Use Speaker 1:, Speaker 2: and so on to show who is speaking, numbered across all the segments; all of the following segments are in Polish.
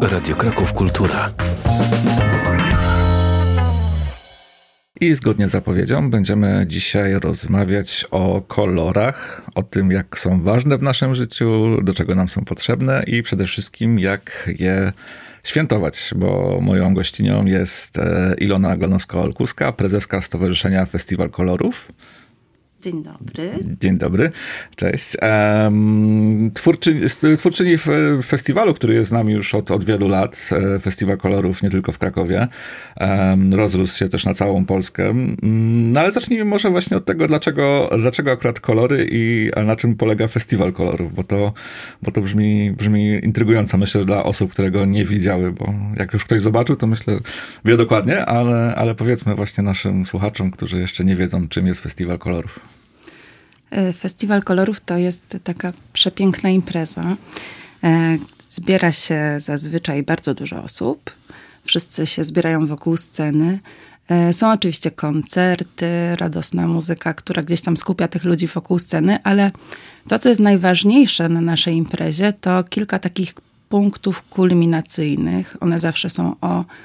Speaker 1: Radio Kraków Kultura. I zgodnie z zapowiedzią będziemy dzisiaj rozmawiać o kolorach, o tym, jak są ważne w naszym życiu, do czego nam są potrzebne i przede wszystkim jak je świętować, bo moją gościnią jest Ilona Glonowska-Olkuska, prezeska Stowarzyszenia Festiwal Kolorów.
Speaker 2: Dzień dobry.
Speaker 1: Dzień dobry, cześć. Twórczyni festiwalu, który jest z nami już od wielu lat, Festiwal Kolorów nie tylko w Krakowie, rozrósł się też na całą Polskę. No ale zacznijmy może właśnie od tego, dlaczego akurat kolory i na czym polega Festiwal Kolorów, bo to brzmi intrygująco, myślę, dla osób, które go nie widziały, bo jak już ktoś zobaczył, to myślę, wie dokładnie, ale powiedzmy właśnie naszym słuchaczom, którzy jeszcze nie wiedzą, czym jest Festiwal Kolorów.
Speaker 2: Festiwal Kolorów to jest taka przepiękna impreza. Zbiera się zazwyczaj bardzo dużo osób. Wszyscy się zbierają wokół sceny. Są oczywiście koncerty, radosna muzyka, która gdzieś tam skupia tych ludzi wokół sceny, ale to, co jest najważniejsze na naszej imprezie, to kilka takich punktów kulminacyjnych. One zawsze są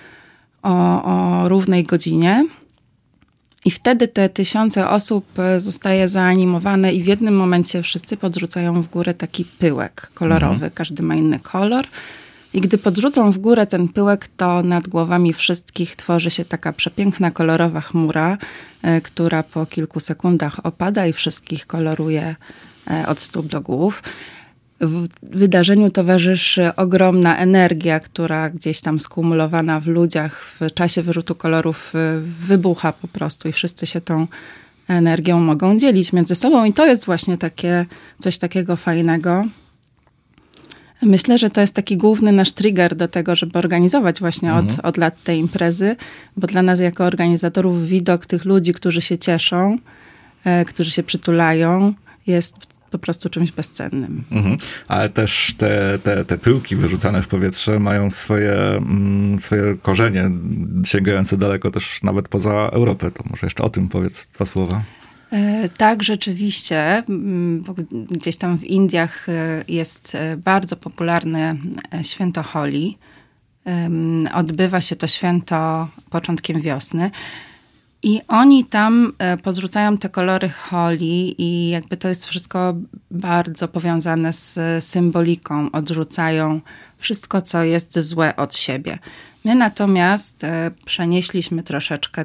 Speaker 2: o równej godzinie. I wtedy te tysiące osób zostaje zaanimowane i w jednym momencie wszyscy podrzucają w górę taki pyłek kolorowy. Każdy ma inny kolor. I gdy podrzucą w górę ten pyłek, to nad głowami wszystkich tworzy się taka przepiękna, kolorowa chmura, która po kilku sekundach opada i wszystkich koloruje od stóp do głów. W wydarzeniu towarzyszy ogromna energia, która gdzieś tam skumulowana w ludziach w czasie wyrzutu kolorów wybucha po prostu i wszyscy się tą energią mogą dzielić między sobą i to jest właśnie coś takiego fajnego. Myślę, że to jest taki główny nasz trigger do tego, żeby organizować właśnie od lat te imprezy, bo dla nas jako organizatorów widok tych ludzi, którzy się cieszą, którzy się przytulają, jest po prostu czymś bezcennym.
Speaker 1: Ale też te pyłki wyrzucane w powietrze mają swoje korzenie sięgające daleko też nawet poza Europę. To może jeszcze o tym powiedz dwa słowa.
Speaker 2: Tak, rzeczywiście. Bo gdzieś tam w Indiach jest bardzo popularne święto Holi. Odbywa się to święto początkiem wiosny. I oni tam podrzucają te kolory Holi i jakby to jest wszystko bardzo powiązane z symboliką. Odrzucają wszystko, co jest złe od siebie. My natomiast przenieśliśmy troszeczkę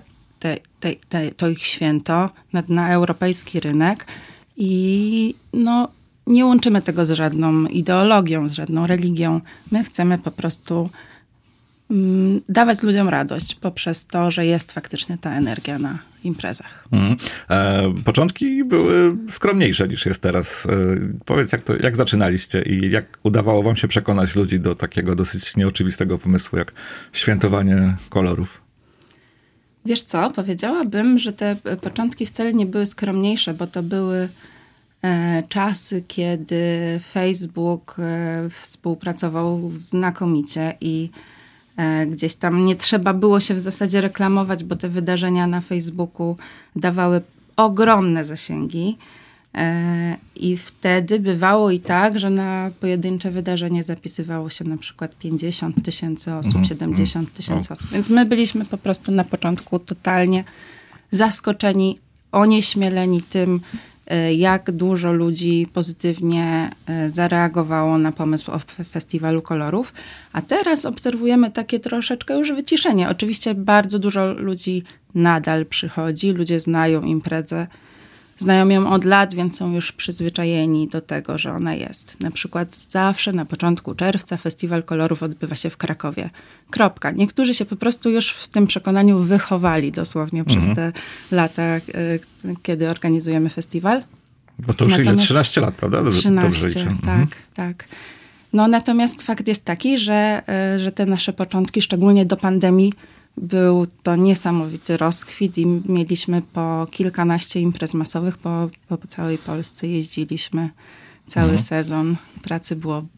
Speaker 2: to ich święto na europejski rynek i nie łączymy tego z żadną ideologią, z żadną religią. My chcemy po prostu dawać ludziom radość poprzez to, że jest faktycznie ta energia na imprezach.
Speaker 1: Początki były skromniejsze niż jest teraz. Powiedz, jak zaczynaliście i jak udawało wam się przekonać ludzi do takiego dosyć nieoczywistego pomysłu, jak świętowanie kolorów?
Speaker 2: Wiesz co, powiedziałabym, że te początki wcale nie były skromniejsze, bo to były czasy, kiedy Facebook współpracował znakomicie i gdzieś tam nie trzeba było się w zasadzie reklamować, bo te wydarzenia na Facebooku dawały ogromne zasięgi. I wtedy bywało i tak, że na pojedyncze wydarzenie zapisywało się na przykład 50 000 osób, 70 000 osób. Więc my byliśmy po prostu na początku totalnie zaskoczeni, onieśmieleni tym, jak dużo ludzi pozytywnie zareagowało na pomysł o Festiwalu Kolorów. A teraz obserwujemy takie troszeczkę już wyciszenie. Oczywiście bardzo dużo ludzi nadal przychodzi, ludzie znają imprezę, znają ją od lat, więc są już przyzwyczajeni do tego, że ona jest. Na przykład zawsze na początku czerwca Festiwal Kolorów odbywa się w Krakowie. Kropka. Niektórzy się po prostu już w tym przekonaniu wychowali dosłownie przez te lata, kiedy organizujemy festiwal.
Speaker 1: Bo to już ile? 13 lat, prawda?
Speaker 2: 13, tak. Natomiast fakt jest taki, że te nasze początki, szczególnie do pandemii, był to niesamowity rozkwit i mieliśmy po kilkanaście imprez masowych po całej Polsce. Jeździliśmy cały sezon. Pracy było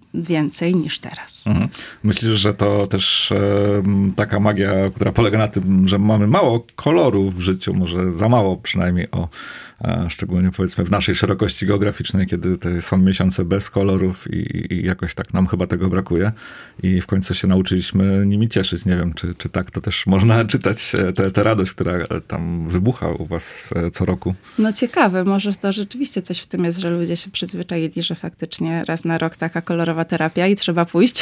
Speaker 2: więcej niż teraz.
Speaker 1: Myślisz, że to też taka magia, która polega na tym, że mamy mało kolorów w życiu, może za mało przynajmniej szczególnie powiedzmy w naszej szerokości geograficznej, kiedy te są miesiące bez kolorów i jakoś tak nam chyba tego brakuje i w końcu się nauczyliśmy nimi cieszyć. Nie wiem, czy tak to też można czytać, tę radość, która tam wybucha u was co roku.
Speaker 2: No ciekawe, może to rzeczywiście coś w tym jest, że ludzie się przyzwyczaili, że faktycznie raz na rok taka kolorowa terapia i trzeba pójść.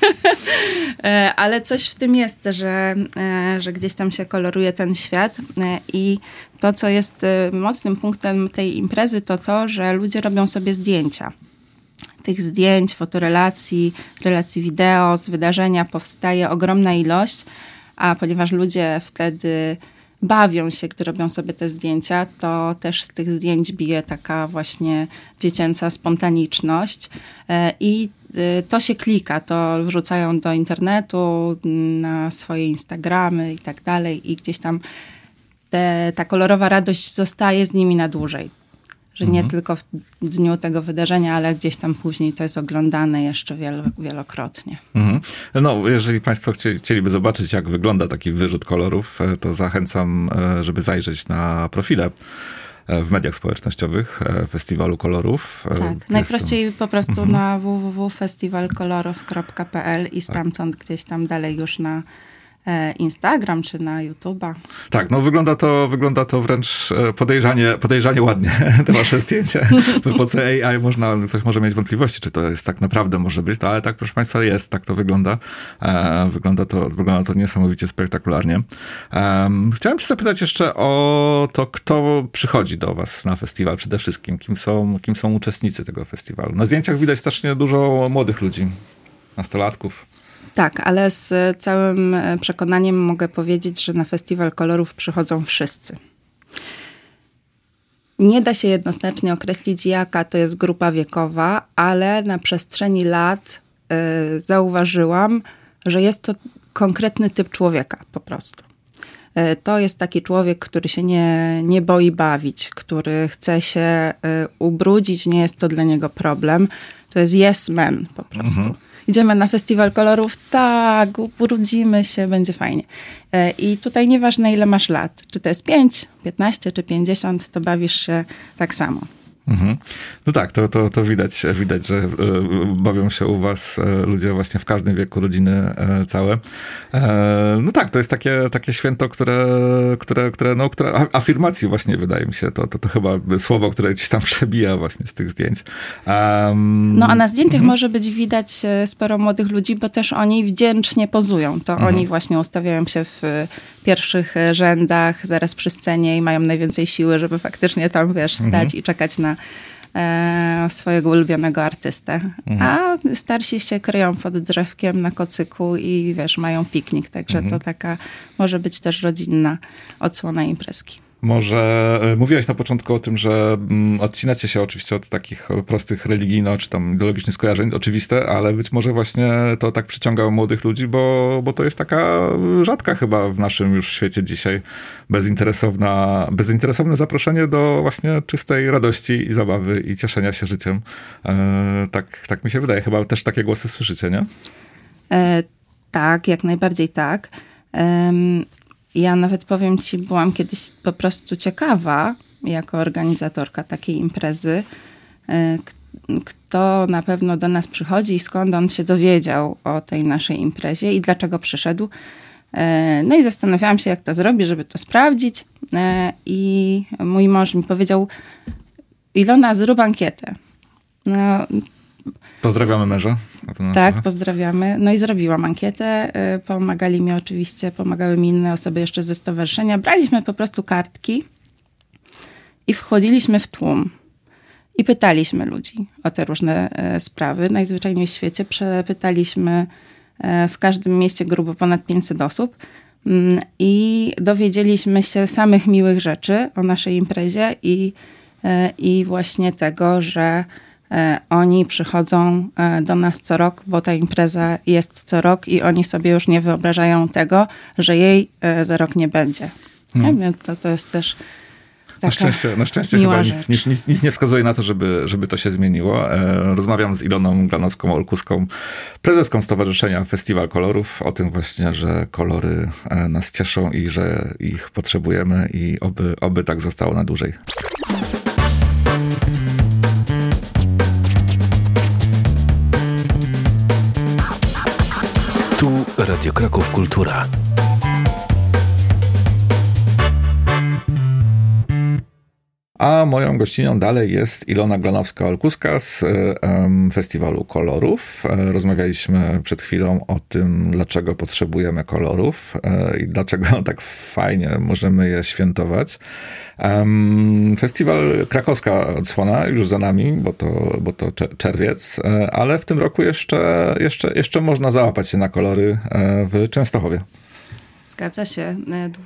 Speaker 2: Ale coś w tym jest, że gdzieś tam się koloruje ten świat i to, co jest mocnym punktem tej imprezy, to to, że ludzie robią sobie zdjęcia. Tych zdjęć, fotorelacji, relacji wideo z wydarzenia powstaje ogromna ilość, a ponieważ ludzie wtedy bawią się, gdy robią sobie te zdjęcia, to też z tych zdjęć bije taka właśnie dziecięca spontaniczność i to się klika, to wrzucają do internetu, na swoje Instagramy i tak dalej i gdzieś tam ta kolorowa radość zostaje z nimi na dłużej. Że nie tylko w dniu tego wydarzenia, ale gdzieś tam później to jest oglądane jeszcze wielokrotnie.
Speaker 1: No, jeżeli państwo chcieliby zobaczyć, jak wygląda taki wyrzut kolorów, to zachęcam, żeby zajrzeć na profile w mediach społecznościowych Festiwalu Kolorów.
Speaker 2: Tak, najprościej po prostu na www.festiwalkolorów.pl i stamtąd gdzieś tam dalej już na Instagram czy na YouTube'a.
Speaker 1: Tak, no wygląda to wręcz podejrzanie ładnie, te wasze zdjęcia. W epoce AI ktoś może mieć wątpliwości, czy to jest tak naprawdę może być, ale tak, proszę państwa, jest, tak to wygląda. Wygląda to niesamowicie spektakularnie. Chciałem cię zapytać jeszcze o to, kto przychodzi do was na festiwal przede wszystkim, kim są uczestnicy tego festiwalu. Na zdjęciach widać strasznie dużo młodych ludzi, nastolatków.
Speaker 2: Tak, ale z całym przekonaniem mogę powiedzieć, że na Festiwal Kolorów przychodzą wszyscy. Nie da się jednoznacznie określić, jaka to jest grupa wiekowa, ale na przestrzeni lat zauważyłam, że jest to konkretny typ człowieka po prostu. To jest taki człowiek, który się nie boi bawić, który chce się ubrudzić, nie jest to dla niego problem. To jest yes man po prostu. Idziemy na Festiwal Kolorów, tak, ubrudzimy się, będzie fajnie. I tutaj nieważne, ile masz lat, czy to jest 5, 15 czy 50, to bawisz się tak samo.
Speaker 1: No tak, to widać, że bawią się u was ludzie właśnie w każdym wieku, rodziny całe. No tak, to jest takie święto, które afirmacji właśnie wydaje mi się, to chyba słowo, które gdzieś tam przebija właśnie z tych zdjęć.
Speaker 2: No a na zdjęciach może być widać sporo młodych ludzi, bo też oni wdzięcznie pozują. To oni właśnie ustawiają się w pierwszych rzędach, zaraz przy scenie i mają najwięcej siły, żeby faktycznie tam, stać i czekać na swojego ulubionego artystę. A starsi się kryją pod drzewkiem na kocyku i mają piknik. Także to taka może być też rodzinna odsłona imprezki.
Speaker 1: Może mówiłaś na początku o tym, że odcinacie się oczywiście od takich prostych religijno czy tam ideologicznych skojarzeń, oczywiste, ale być może właśnie to tak przyciąga młodych ludzi, bo to jest taka rzadka chyba w naszym już świecie dzisiaj bezinteresowne zaproszenie do właśnie czystej radości i zabawy i cieszenia się życiem. Tak mi się wydaje. Chyba też takie głosy słyszycie, nie?
Speaker 2: Tak, jak najbardziej tak. Ja nawet powiem ci, byłam kiedyś po prostu ciekawa, jako organizatorka takiej imprezy, kto na pewno do nas przychodzi i skąd on się dowiedział o tej naszej imprezie i dlaczego przyszedł. No i zastanawiałam się, jak to zrobić, żeby to sprawdzić. I mój mąż mi powiedział: Ilona, zrób ankietę. No,
Speaker 1: pozdrawiamy męża.
Speaker 2: Tak, pozdrawiamy. No i zrobiłam ankietę. Pomagały mi inne osoby jeszcze ze stowarzyszenia. Braliśmy po prostu kartki i wchodziliśmy w tłum. I pytaliśmy ludzi o te różne sprawy. Najzwyczajniej w świecie przepytaliśmy w każdym mieście grubo ponad 500 osób. I dowiedzieliśmy się samych miłych rzeczy o naszej imprezie i właśnie tego, że oni przychodzą do nas co rok, bo ta impreza jest co rok i oni sobie już nie wyobrażają tego, że jej za rok nie będzie. Więc to jest też
Speaker 1: Na szczęście chyba nic nie wskazuje na to, żeby to się zmieniło. Rozmawiam z Iloną Glanowską-Olkuską, prezeską Stowarzyszenia Festiwal Kolorów, o tym właśnie, że kolory nas cieszą i że ich potrzebujemy i oby tak zostało na dłużej.
Speaker 3: Tu Radio Kraków Kultura.
Speaker 1: A moją gościnią dalej jest Ilona Glanowska-Olkuska z Festiwalu Kolorów. Rozmawialiśmy przed chwilą o tym, dlaczego potrzebujemy kolorów i dlaczego tak fajnie możemy je świętować. Festiwal Krakowska odsłona już za nami, bo to czerwiec, ale w tym roku jeszcze można załapać się na kolory w Częstochowie.
Speaker 2: Zgadza się.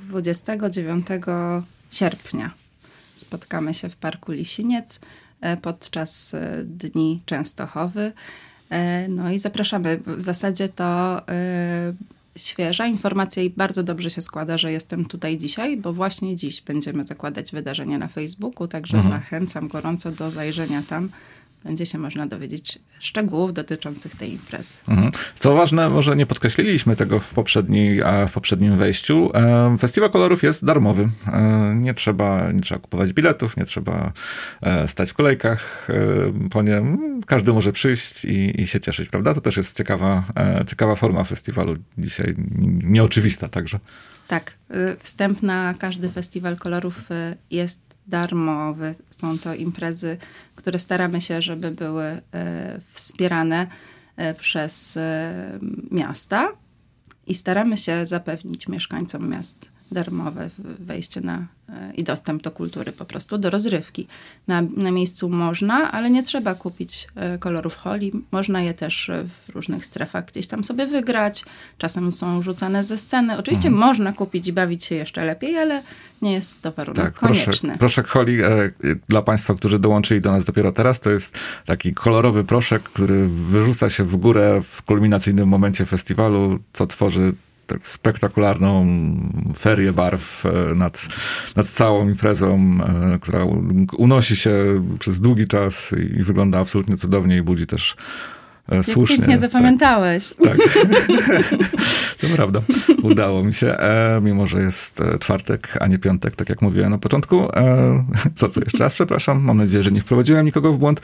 Speaker 2: 29 sierpnia spotkamy się w Parku Lisiniec podczas Dni Częstochowy. No i zapraszamy. W zasadzie to świeża informacja i bardzo dobrze się składa, że jestem tutaj dzisiaj, bo właśnie dziś będziemy zakładać wydarzenie na Facebooku, także zachęcam gorąco do zajrzenia tam. Będzie się można dowiedzieć szczegółów dotyczących tej imprezy.
Speaker 1: Co ważne, może nie podkreśliliśmy tego w poprzednim wejściu. Festiwal Kolorów jest darmowy. Nie trzeba kupować biletów, nie trzeba stać w kolejkach po nie. Każdy może przyjść i się cieszyć, prawda? To też jest ciekawa forma festiwalu dzisiaj, nieoczywista także.
Speaker 2: Tak. Wstęp na każdy festiwal kolorów jest darmowy. Są to imprezy, które staramy się, żeby były wspierane przez miasta i staramy się zapewnić mieszkańcom miast darmowe wejście i dostęp do kultury, po prostu do rozrywki. Na miejscu można, ale nie trzeba kupić kolorów holi. Można je też w różnych strefach gdzieś tam sobie wygrać. Czasem są rzucane ze sceny. Oczywiście można kupić i bawić się jeszcze lepiej, ale nie jest to warunek konieczny.
Speaker 1: Proszek holi dla Państwa, którzy dołączyli do nas dopiero teraz, to jest taki kolorowy proszek, który wyrzuca się w górę w kulminacyjnym momencie festiwalu, co tworzy tak spektakularną ferię barw nad całą imprezą, która unosi się przez długi czas i wygląda absolutnie cudownie i budzi też słusznie.
Speaker 2: Pięknie zapamiętałeś.
Speaker 1: Tak. To prawda. Udało mi się, mimo że jest czwartek, a nie piątek, tak jak mówiłem na początku. Co jeszcze raz przepraszam. Mam nadzieję, że nie wprowadziłem nikogo w błąd.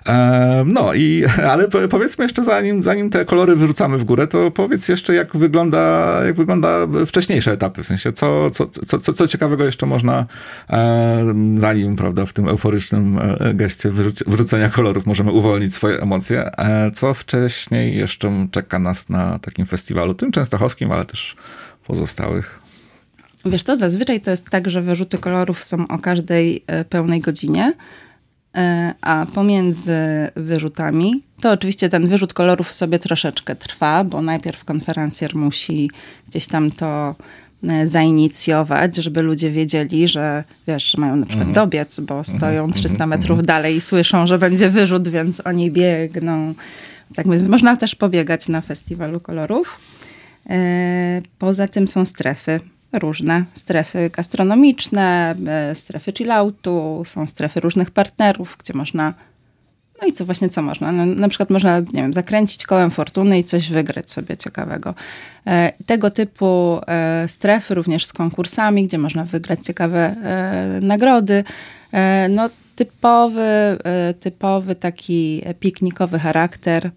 Speaker 1: Ale powiedzmy jeszcze, zanim te kolory wyrzucamy w górę, to powiedz jeszcze, jak wygląda wcześniejsze etapy. W sensie, co ciekawego jeszcze można, zanim, prawda, w tym euforycznym geście wyrzucenia kolorów możemy uwolnić swoje emocje. Co wcześniej jeszcze czeka nas na takim festiwalu, tym częstochowskim, ale też pozostałych?
Speaker 2: Wiesz co, zazwyczaj to jest tak, że wyrzuty kolorów są o każdej pełnej godzinie, a pomiędzy wyrzutami to oczywiście ten wyrzut kolorów sobie troszeczkę trwa, bo najpierw konferencjer musi gdzieś tam to zainicjować, żeby ludzie wiedzieli, że wiesz, że mają na przykład dobiec, bo stoją 300 metrów dalej i słyszą, że będzie wyrzut, więc oni biegną. Tak więc można też pobiegać na Festiwalu Kolorów. Poza tym są strefy różne. Strefy gastronomiczne, strefy chilloutu, są strefy różnych partnerów, gdzie można... No i co można? Na przykład można, nie wiem, zakręcić kołem fortuny i coś wygrać sobie ciekawego. Tego typu strefy również z konkursami, gdzie można wygrać ciekawe nagrody. No typowy taki piknikowy charakter.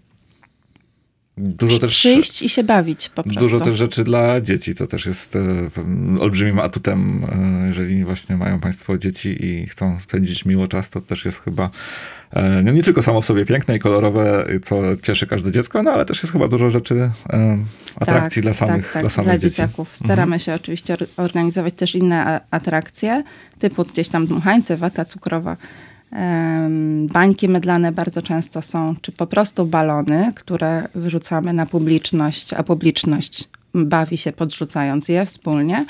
Speaker 1: Dużo też
Speaker 2: przyjść i się bawić po prostu.
Speaker 1: Dużo też rzeczy dla dzieci, co też jest olbrzymim atutem. Jeżeli właśnie mają Państwo dzieci i chcą spędzić miło czas, to też jest chyba nie tylko samo w sobie piękne i kolorowe, co cieszy każde dziecko, no ale też jest chyba dużo rzeczy, atrakcji dla samych
Speaker 2: dla
Speaker 1: dzieci.
Speaker 2: Dzieciaków. Staramy się oczywiście organizować też inne atrakcje, typu gdzieś tam dmuchańce, wata cukrowa. Bańki mydlane bardzo często są, czy po prostu balony, które wyrzucamy na publiczność, a publiczność bawi się podrzucając je wspólnie.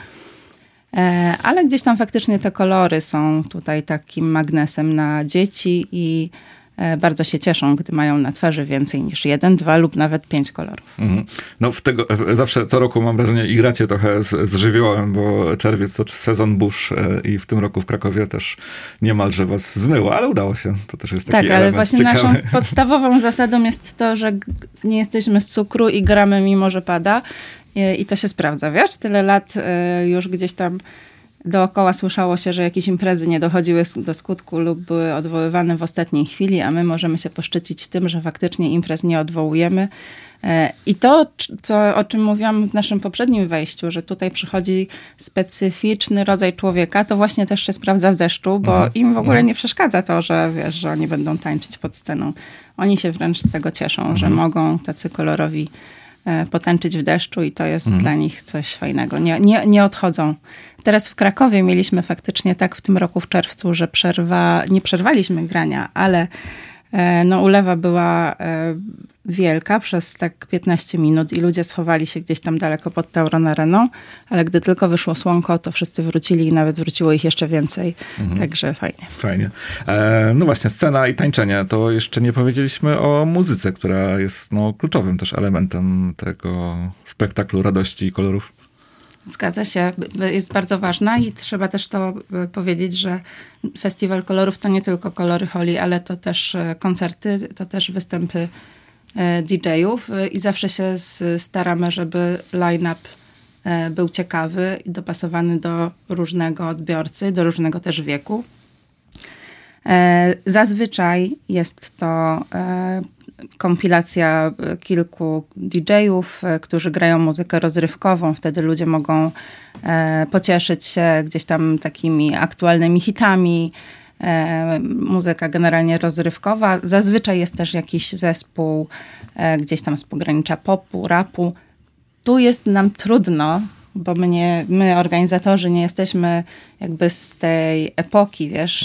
Speaker 2: Ale gdzieś tam faktycznie te kolory są tutaj takim magnesem na dzieci i bardzo się cieszą, gdy mają na twarzy więcej niż 1, 2 lub nawet 5 kolorów.
Speaker 1: No zawsze co roku mam wrażenie i gracie trochę z żywiołem, bo czerwiec to sezon burz i w tym roku w Krakowie też niemalże was zmyło, ale udało się. To też jest taki element
Speaker 2: właśnie
Speaker 1: ciekawy.
Speaker 2: Naszą podstawową zasadą jest to, że nie jesteśmy z cukru i gramy mimo, że pada. I to się sprawdza, wiesz? Tyle lat już gdzieś tam dookoła słyszało się, że jakieś imprezy nie dochodziły do skutku lub były odwoływane w ostatniej chwili, a my możemy się poszczycić tym, że faktycznie imprez nie odwołujemy. I to, o czym mówiłam w naszym poprzednim wejściu, że tutaj przychodzi specyficzny rodzaj człowieka, to właśnie też się sprawdza w deszczu, bo im w ogóle nie przeszkadza to, że wiesz, że oni będą tańczyć pod sceną. Oni się wręcz z tego cieszą, że mogą tacy kolorowi potańczyć w deszczu i to jest dla nich coś fajnego. Nie odchodzą. Teraz w Krakowie mieliśmy faktycznie tak w tym roku w czerwcu, że nie przerwaliśmy grania, ale ulewa była wielka przez tak 15 minut i ludzie schowali się gdzieś tam daleko pod Tauron Areną, ale gdy tylko wyszło słonko, to wszyscy wrócili i nawet wróciło ich jeszcze więcej. Także fajnie.
Speaker 1: Fajnie. No właśnie, scena i tańczenie. To jeszcze nie powiedzieliśmy o muzyce, która jest kluczowym też elementem tego spektaklu radości i kolorów.
Speaker 2: Zgadza się, jest bardzo ważna i trzeba też to powiedzieć, że Festiwal Kolorów to nie tylko kolory holi, ale to też koncerty, to też występy DJ-ów i zawsze się staramy, żeby line-up był ciekawy i dopasowany do różnego odbiorcy, do różnego też wieku. Zazwyczaj jest to kompilacja kilku DJ-ów, którzy grają muzykę rozrywkową. Wtedy ludzie mogą pocieszyć się gdzieś tam takimi aktualnymi hitami. Muzyka generalnie rozrywkowa. Zazwyczaj jest też jakiś zespół gdzieś tam z pogranicza popu, rapu. Tu jest nam trudno, bo my organizatorzy nie jesteśmy jakby z tej epoki, wiesz,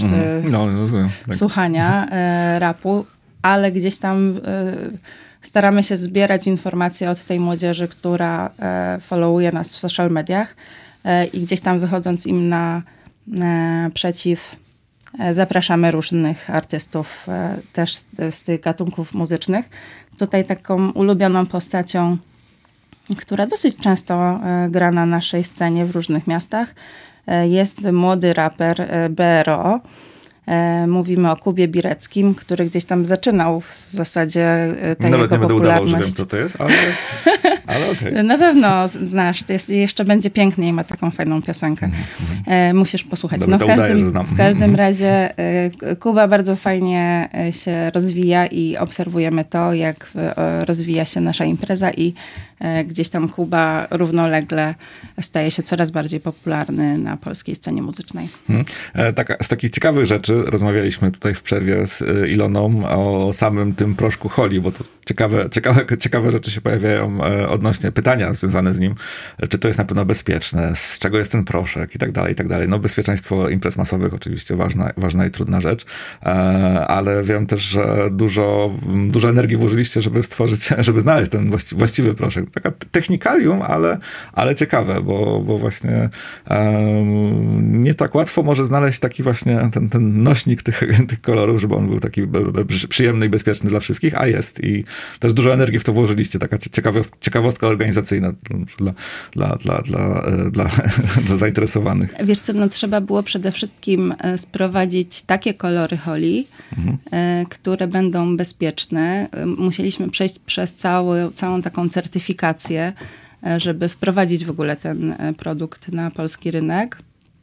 Speaker 2: słuchania rapu, ale gdzieś tam staramy się zbierać informacje od tej młodzieży, która followuje nas w social mediach i gdzieś tam wychodząc im naprzeciw zapraszamy różnych artystów też z tych gatunków muzycznych. Tutaj taką ulubioną postacią, która dosyć często gra na naszej scenie w różnych miastach, jest młody raper BRO. Mówimy o Kubie Bireckim, który gdzieś tam zaczynał w zasadzie tę
Speaker 1: Nawet nie będę udawał, że wiem, co to jest, ale okej.
Speaker 2: Na pewno znasz, jeszcze będzie piękniej, ma taką fajną piosenkę. Musisz posłuchać.
Speaker 1: Dobra, udaję, że znam.
Speaker 2: W każdym razie Kuba bardzo fajnie się rozwija i obserwujemy to, jak rozwija się nasza impreza i gdzieś tam Kuba równolegle staje się coraz bardziej popularny na polskiej scenie muzycznej.
Speaker 1: Z takich ciekawych rzeczy rozmawialiśmy tutaj w przerwie z Iloną o samym tym proszku holi, bo to ciekawe rzeczy się pojawiają odnośnie pytania związane z nim, czy to jest na pewno bezpieczne, z czego jest ten proszek i tak dalej, i tak dalej. No bezpieczeństwo imprez masowych oczywiście ważna i trudna rzecz, ale wiem też, że dużo energii włożyliście, żeby znaleźć ten właściwy proszek. Taka technikalium, ale ciekawe, bo właśnie nie tak łatwo może znaleźć taki właśnie ten nośnik tych kolorów, żeby on był taki przyjemny i bezpieczny dla wszystkich, a jest. I też dużo energii w to włożyliście. Taka ciekawostka organizacyjna dla zainteresowanych.
Speaker 2: Wiesz co, trzeba było przede wszystkim sprowadzić takie kolory holi, które będą bezpieczne. Musieliśmy przejść przez całą taką certyfikację, żeby wprowadzić w ogóle ten produkt na polski rynek.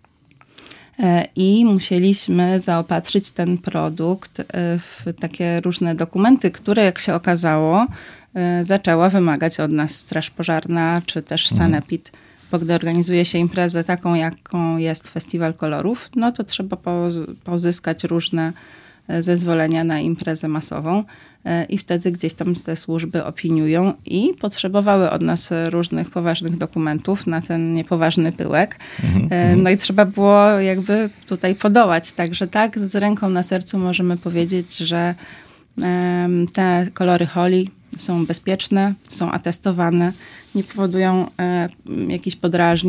Speaker 2: I musieliśmy zaopatrzyć ten produkt w takie różne dokumenty, które, jak się okazało, zaczęła wymagać od nas Straż Pożarna, czy też Sanepid. Bo gdy organizuje się imprezę taką, jaką jest Festiwal Kolorów, no to trzeba pozyskać różne zezwolenia na imprezę masową i wtedy gdzieś tam te służby opiniują i potrzebowały od nas różnych poważnych dokumentów na ten niepoważny pyłek. No i trzeba było jakby tutaj podołać. Także tak, z ręką na sercu możemy powiedzieć, że te kolory holi są bezpieczne, są atestowane, nie powodują jakichś podrażnień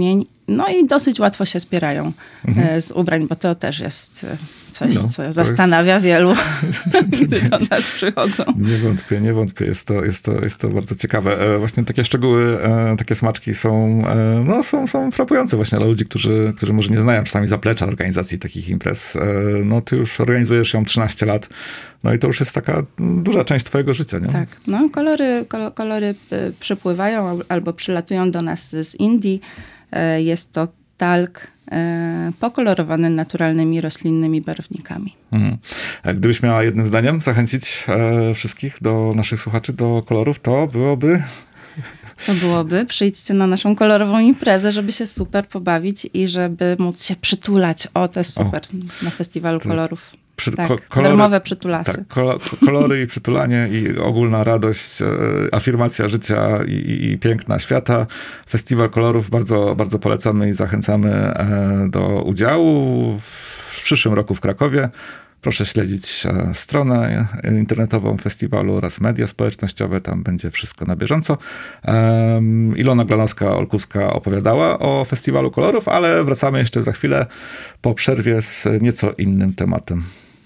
Speaker 2: No i dosyć łatwo się spierają z ubrań, bo to też jest coś, co zastanawia wielu, gdy do nas przychodzą.
Speaker 1: Nie wątpię. Jest to bardzo ciekawe. Właśnie takie szczegóły, takie smaczki są frapujące właśnie dla ludzi, którzy może nie znają czasami zaplecza organizacji takich imprez. No ty już organizujesz ją 13 lat, no i to już jest taka duża część twojego życia, nie?
Speaker 2: Tak, no kolory przypływają albo przylatują do nas z Indii. Jest to talk pokolorowany naturalnymi roślinnymi barwnikami.
Speaker 1: A gdybyś miała jednym zdaniem zachęcić wszystkich, naszych słuchaczy do kolorów, to byłoby...
Speaker 2: To byłoby, przyjdźcie na naszą kolorową imprezę, żeby się super pobawić i żeby móc się przytulać. To jest super na Festiwalu Kolorów. Darmowe przytulasy.
Speaker 1: Tak, kolory i przytulanie i ogólna radość, afirmacja życia i piękna świata. Festiwal Kolorów bardzo, bardzo polecamy i zachęcamy do udziału w przyszłym roku w Krakowie. Proszę śledzić stronę internetową festiwalu oraz media społecznościowe. Tam będzie wszystko na bieżąco. Ilona Glanowska-Olkuska opowiadała o Festiwalu Kolorów, ale wracamy jeszcze za chwilę po przerwie z nieco innym tematem.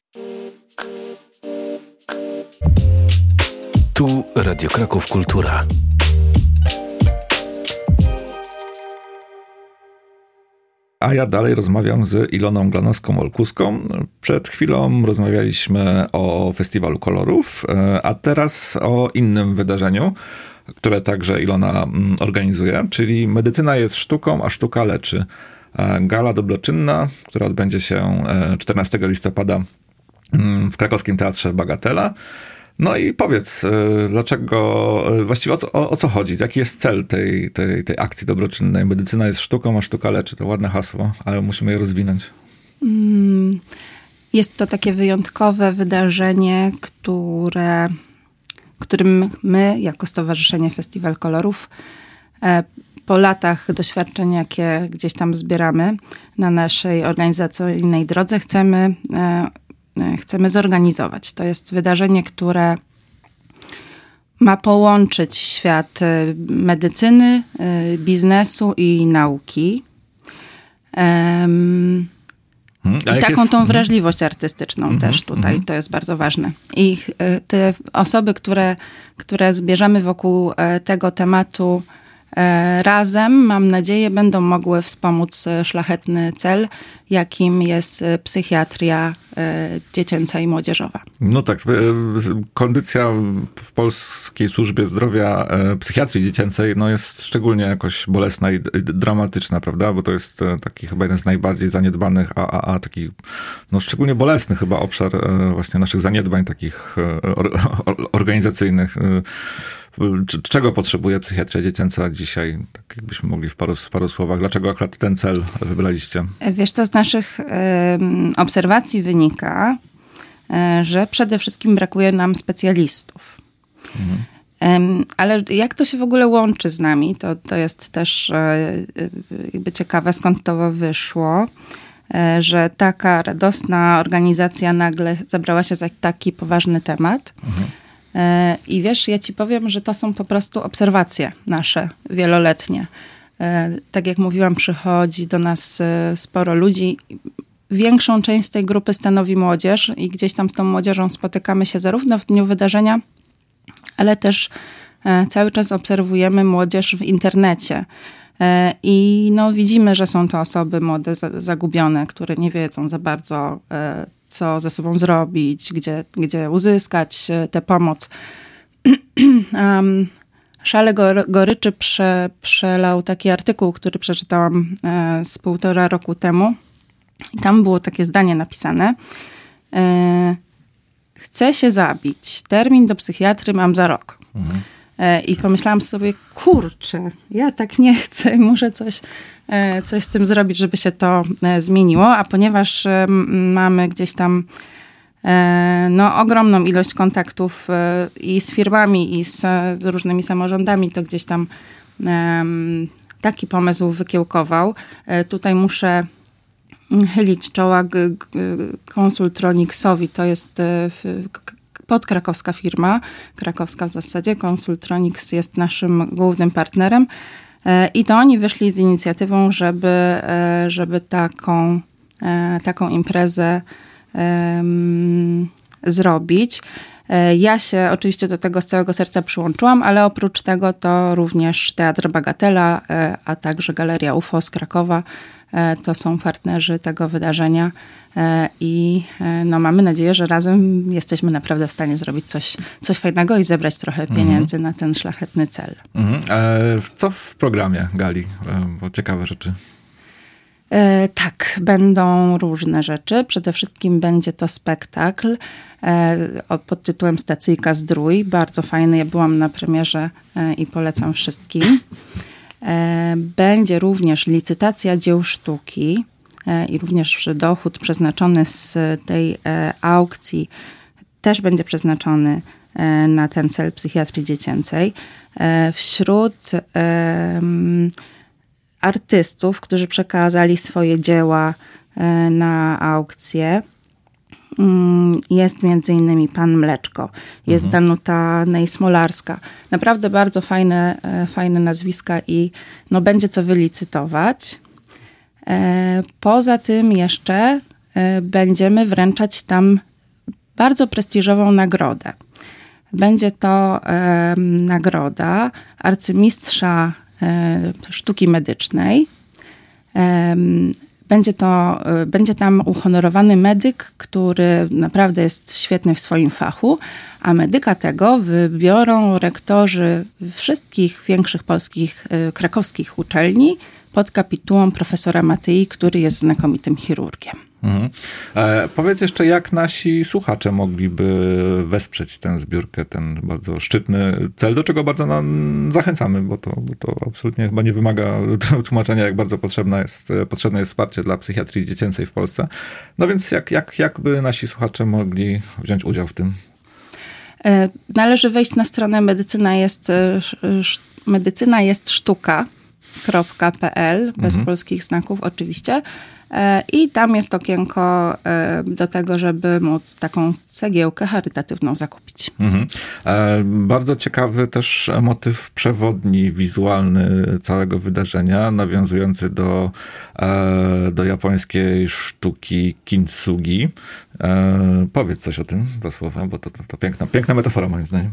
Speaker 3: Tu Radio Kraków Kultura.
Speaker 1: A ja dalej rozmawiam z Iloną Glanowską-Olkuską. Przed chwilą rozmawialiśmy o Festiwalu Kolorów, a teraz o innym wydarzeniu, które także Ilona organizuje, czyli Medycyna jest sztuką, a sztuka leczy. Gala dobroczynna, która odbędzie się 14 listopada w krakowskim Teatrze Bagatela. No i powiedz, dlaczego, właściwie o co chodzi? Jaki jest cel tej akcji dobroczynnej? Medycyna jest sztuką, a sztuka leczy. To ładne hasło, ale musimy je rozwinąć.
Speaker 2: Jest to takie wyjątkowe wydarzenie, którym my, jako Stowarzyszenie Festiwal Kolorów, po latach doświadczeń, jakie gdzieś tam zbieramy na naszej organizacyjnej drodze, chcemy zorganizować. To jest wydarzenie, które ma połączyć świat medycyny, biznesu i nauki. I taką tą wrażliwość artystyczną też tutaj, to jest bardzo ważne. I te osoby, które zbierzemy wokół tego tematu razem, mam nadzieję, będą mogły wspomóc szlachetny cel, jakim jest psychiatria dziecięca i młodzieżowa.
Speaker 1: No tak, kondycja w polskiej służbie zdrowia psychiatrii dziecięcej jest szczególnie jakoś bolesna i dramatyczna, prawda? Bo to jest taki chyba jeden z najbardziej zaniedbanych, a taki szczególnie bolesny chyba obszar właśnie naszych zaniedbań takich organizacyjnych. Czego potrzebuje psychiatria dziecięca dzisiaj? Tak jakbyśmy mogli w paru słowach. Dlaczego akurat ten cel wybraliście?
Speaker 2: Wiesz co, z naszych obserwacji wynika, że przede wszystkim brakuje nam specjalistów. Ale jak to się w ogóle łączy z nami? To jest też jakby ciekawe, skąd to wyszło, że taka radosna organizacja nagle zabrała się za taki poważny temat. I wiesz, ja ci powiem, że to są po prostu obserwacje nasze wieloletnie. Tak jak mówiłam, przychodzi do nas sporo ludzi. Większą część z tej grupy stanowi młodzież i gdzieś tam z tą młodzieżą spotykamy się zarówno w dniu wydarzenia, ale też cały czas obserwujemy młodzież w internecie. I widzimy, że są to osoby młode, zagubione, które nie wiedzą za bardzo, co ze sobą zrobić, gdzie uzyskać tę pomoc. Szale goryczy przelał taki artykuł, który przeczytałam z 1,5 roku temu. I tam było takie zdanie napisane. Chcę się zabić. Termin do psychiatry mam za rok. I pomyślałam sobie, kurczę, ja tak nie chcę. Muszę coś z tym zrobić, żeby się to zmieniło. A ponieważ mamy gdzieś tam ogromną ilość kontaktów i z firmami, i z różnymi samorządami, to gdzieś tam taki pomysł wykiełkował. Tutaj muszę chylić czoła Consultronicsowi. To jest podkrakowska firma, krakowska w zasadzie. Consultronics jest naszym głównym partnerem. I to oni wyszli z inicjatywą, żeby taką imprezę zrobić. Ja się oczywiście do tego z całego serca przyłączyłam, ale oprócz tego to również Teatr Bagatela, a także Galeria UFO z Krakowa to są partnerzy tego wydarzenia i no, mamy nadzieję, że razem jesteśmy naprawdę w stanie zrobić coś fajnego i zebrać trochę pieniędzy na ten szlachetny cel.
Speaker 1: Co w programie gali? Bo ciekawe rzeczy.
Speaker 2: Tak, będą różne rzeczy. Przede wszystkim będzie to spektakl pod tytułem Stacyjka Zdrój. Bardzo fajny. Ja byłam na premierze i polecam wszystkim. Będzie również licytacja dzieł sztuki i również dochód przeznaczony z tej aukcji też będzie przeznaczony na ten cel psychiatrii dziecięcej. Wśród artystów, którzy przekazali swoje dzieła na aukcję, jest między innymi Pan Mleczko, jest Danuta Nejsmolarska. Naprawdę bardzo fajne nazwiska i no, będzie co wylicytować. Poza tym jeszcze będziemy wręczać tam bardzo prestiżową nagrodę. Będzie to nagroda arcymistrza sztuki medycznej. Będzie tam uhonorowany medyk, który naprawdę jest świetny w swoim fachu, a medyka tego wybiorą rektorzy wszystkich większych polskich, krakowskich uczelni pod kapitułą profesora Matyi, który jest znakomitym chirurgiem.
Speaker 1: Powiedz jeszcze, jak nasi słuchacze mogliby wesprzeć tę zbiórkę, ten bardzo szczytny cel, do czego bardzo zachęcamy, bo to absolutnie chyba nie wymaga tłumaczenia, jak bardzo potrzebne jest wsparcie dla psychiatrii dziecięcej w Polsce. No więc jak by nasi słuchacze mogli wziąć udział w tym?
Speaker 2: Należy wejść na stronę medycyna jest sztuka.pl, bez polskich znaków oczywiście. I tam jest okienko do tego, żeby móc taką cegiełkę charytatywną zakupić.
Speaker 1: Bardzo ciekawy też motyw przewodni, wizualny całego wydarzenia, nawiązujący do japońskiej sztuki kintsugi. Powiedz coś o tym, dwa słowa, bo to piękna metafora moim zdaniem.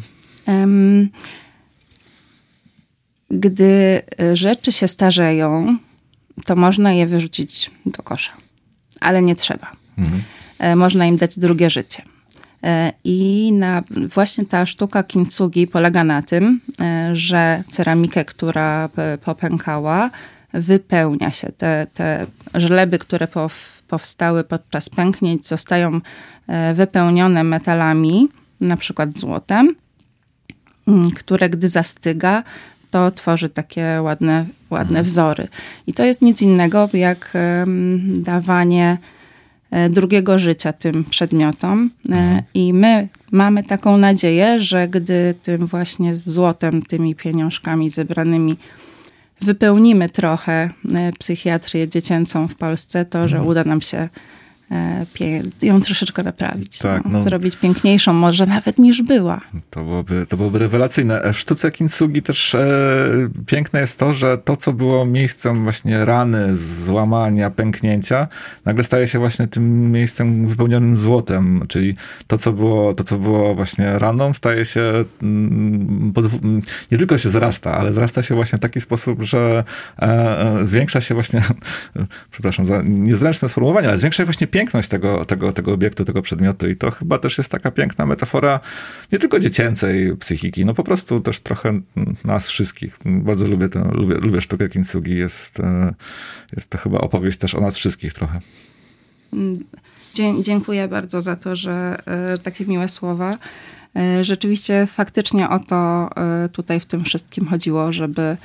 Speaker 2: Gdy rzeczy się starzeją, to można je wyrzucić do kosza. Ale nie trzeba. Można im dać drugie życie. I właśnie ta sztuka kintsugi polega na tym, że ceramikę, która popękała, wypełnia się. Te żleby, które powstały podczas pęknięć, zostają wypełnione metalami, na przykład złotem, które gdy zastyga, to tworzy takie ładne wzory. I to jest nic innego jak dawanie drugiego życia tym przedmiotom. I my mamy taką nadzieję, że gdy tym właśnie złotem, tymi pieniążkami zebranymi wypełnimy trochę psychiatrię dziecięcą w Polsce, to że uda nam się ją troszeczkę naprawić.
Speaker 1: Tak,
Speaker 2: zrobić piękniejszą może nawet niż była.
Speaker 1: To byłoby rewelacyjne. W sztuce kintsugi też piękne jest to, że to, co było miejscem właśnie rany, złamania, pęknięcia, nagle staje się właśnie tym miejscem wypełnionym złotem. Czyli to, co było właśnie raną, staje się nie tylko się zrasta, ale zrasta się właśnie w taki sposób, że zwiększa się właśnie, przepraszam za niezręczne sformułowanie, ale zwiększa się właśnie piękność tego obiektu, tego przedmiotu i to chyba też jest taka piękna metafora nie tylko dziecięcej psychiki, no po prostu też trochę nas wszystkich. Bardzo lubię sztukę kintsugi. Jest to chyba opowieść też o nas wszystkich trochę.
Speaker 2: Dziękuję bardzo za to, że takie miłe słowa. Rzeczywiście faktycznie o to tutaj w tym wszystkim chodziło, żeby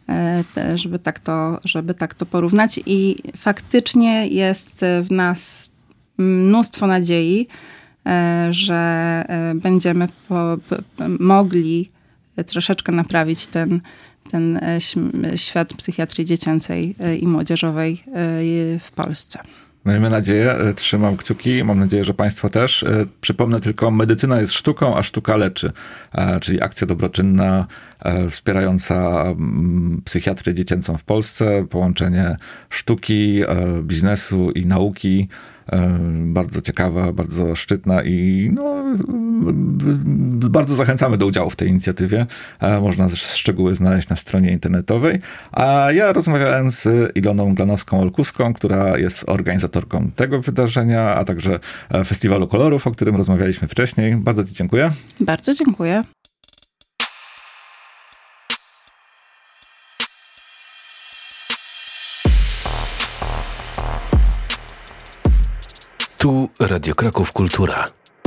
Speaker 2: tak to porównać i faktycznie jest w nas mnóstwo nadziei, że będziemy mogli troszeczkę naprawić ten świat psychiatrii dziecięcej i młodzieżowej w Polsce.
Speaker 1: Miejmy nadzieję, trzymam kciuki, mam nadzieję, że Państwo też. Przypomnę tylko, medycyna jest sztuką, a sztuka leczy, czyli akcja dobroczynna wspierająca psychiatrię dziecięcą w Polsce, połączenie sztuki, biznesu i nauki. Bardzo ciekawa, bardzo szczytna i bardzo zachęcamy do udziału w tej inicjatywie. Można szczegóły znaleźć na stronie internetowej. A ja rozmawiałem z Iloną Glanowską-Olkuską, która jest organizatorką tego wydarzenia, a także Festiwalu Kolorów, o którym rozmawialiśmy wcześniej. Bardzo Ci dziękuję.
Speaker 2: Bardzo dziękuję.
Speaker 3: Tu Radio Kraków Kultura.